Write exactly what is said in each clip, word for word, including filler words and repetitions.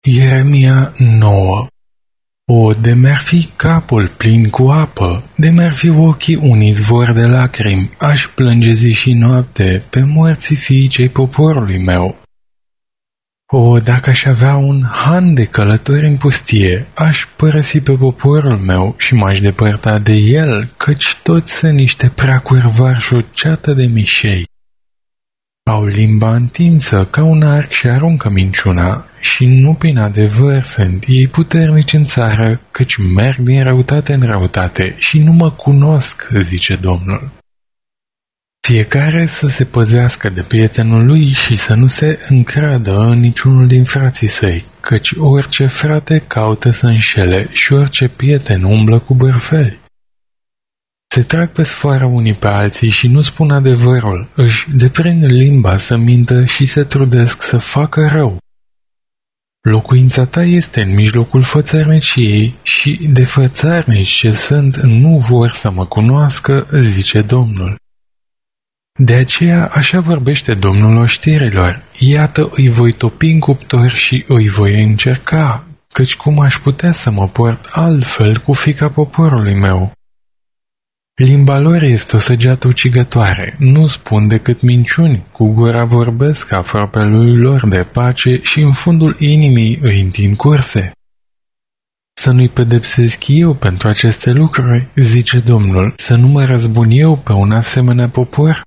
Ieremia nouă. O, de mi-ar fi capul plin cu apă, de mi-ar fi ochii un izvor de lacrimi, aș plânge zi și noapte pe morții fiicei poporului meu. O, dacă aș avea un han de călători în pustie, aș părăsi pe poporul meu și m-aș depărta de el, căci toți sunt niște preacurvari și o ceată de mișei. Au limba întinsă ca un arc și aruncă minciuna, și nu prin adevăr sunt ei puternici în țară, căci merg din răutate în răutate și nu mă cunosc, zice Domnul. Fiecare să se păzească de prietenul lui și să nu se încradă în niciunul din frații săi, căci orice frate caută să înșele și orice prieten umblă cu bârfeli. Se trag pe sfoară unii pe alții și nu spun adevărul, își deprind limba să mintă și se trudesc să facă rău. Locuința ta este în mijlocul fățărniciei și de fățarnici ce sunt nu vor să mă cunoască, zice Domnul. De aceea așa vorbește Domnul oștirilor, iată îi voi topi în cuptor și îi voi încerca, căci cum aș putea să mă port altfel cu fiica poporului meu? Limba lor este o săgeată ucigătoare, nu spun decât minciuni, cu gura vorbesc aproapelui lor de pace și în fundul inimii îi întind curse. Să nu-i pedepsesc eu pentru aceste lucruri, zice Domnul, să nu mă răzbun eu pe un asemenea popor?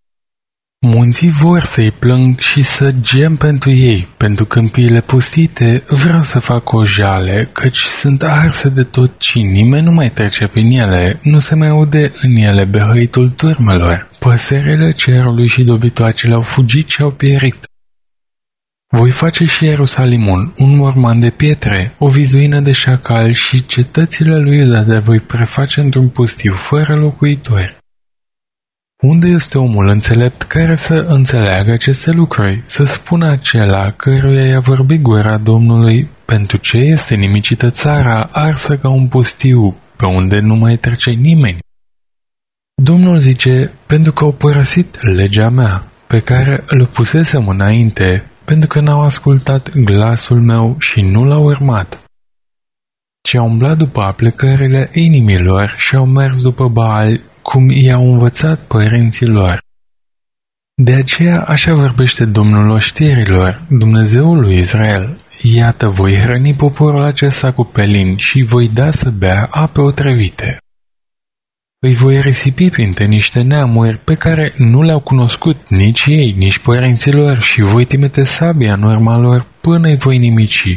Munții vor să-i plâng și să gem pentru ei, pentru câmpiile pustite vreau să fac o jale, căci sunt arse de tot și nimeni nu mai trece prin ele, nu se mai aude în ele behăitul turmelor, păsările cerului și dobitoacele au fugit și au pierit. Voi face și Ierusalimul un morman de pietre, o vizuină de șacal și cetățile lui Iuda de voi preface într-un pustiu fără locuitori. Unde este omul înțelept care să înțeleagă aceste lucruri, să spună acela căruia i-a vorbit gura Domnului, pentru ce este nimicită țara arsă ca un pustiu, pe unde nu mai trece nimeni? Domnul zice, pentru că au părăsit legea mea, pe care îl pusesem înainte, pentru că n-au ascultat glasul meu și nu l-au urmat. Ci au umblat după aplecările inimilor și au mers după Baal, cum i-au învățat părinții lor. De aceea așa vorbește Domnul oștirilor, Dumnezeul lui Israel, iată voi hrăni poporul acesta cu pelin și voi da să bea ape otrăvite. Îi voi risipi printre niște neamuri pe care nu le-au cunoscut nici ei, nici părinții lor și voi trimite sabia în urma lor până îi voi nimici.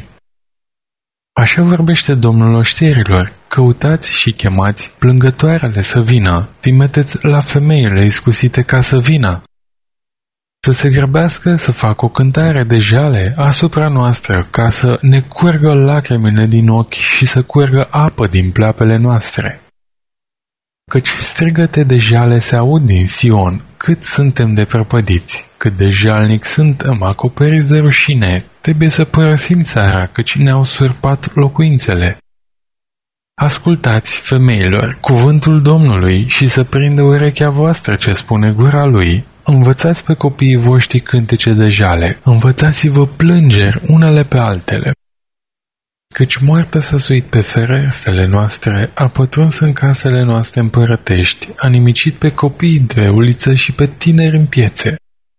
Așa vorbește Domnul oștirilor, căutați și chemați plângătoarele să vină, trimiteți la femeile iscusite ca să vină. Să se grăbească să facă o cântare de jale asupra noastră, ca să ne curgă lacrimile din ochi și să curgă apă din pleapele noastre. Căci strigăte de jale se aud din Sion, cât suntem de prăpădiți, cât de jalnic suntem acoperiți de rușine, trebuie să părăsim țara, căci ne-au surpat locuințele. Ascultați, femeilor, cuvântul Domnului și să prindă urechea voastră ce spune gura lui. Învățați pe copiii voștri cântece de jale, învățați-vă plângeri unele pe altele. Căci moartea s-a suit pe ferestrele noastre, a pătruns în casele noastre împărătești, a nimicit pe copii de uliță și pe tineri în piețe.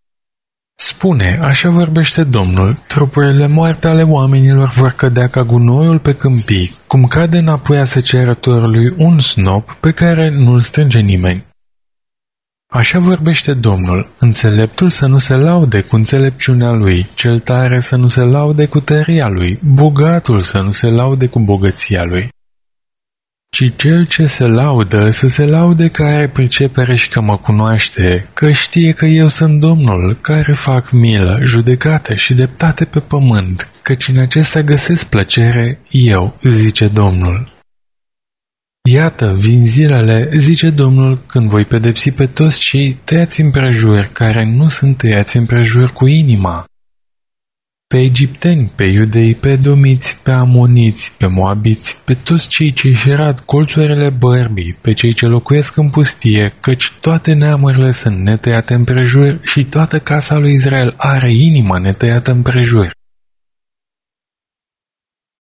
Spune, așa vorbește Domnul, trupurile moarte ale oamenilor vor cădea ca gunoiul pe câmpii, cum cade înapoi a secerătorului un snop pe care nu-l strânge nimeni. Așa vorbește Domnul, înțeleptul să nu se laude cu înțelepciunea lui, cel tare să nu se laude cu tăria lui, bogatul să nu se laude cu bogăția lui. Ci cel ce se laudă să se laude că are pricepere și că mă cunoaște, că știe că eu sunt Domnul, care fac milă, judecată și dreptate pe pământ, căci în acesta găsesc plăcere eu, zice Domnul. Iată, vin zilele, zice Domnul, când voi pedepsi pe toți cei tăiați împrejur, care nu sunt tăiați împrejur cu inima. Pe egipteni, pe iudei, pe edomiți, pe amoniți, pe moabiți, pe toți cei ce își rad colțurile bărbii, pe cei ce locuiesc în pustie, căci toate neamurile sunt netăiate împrejur și toată casa lui Israel are inima netăiată împrejur.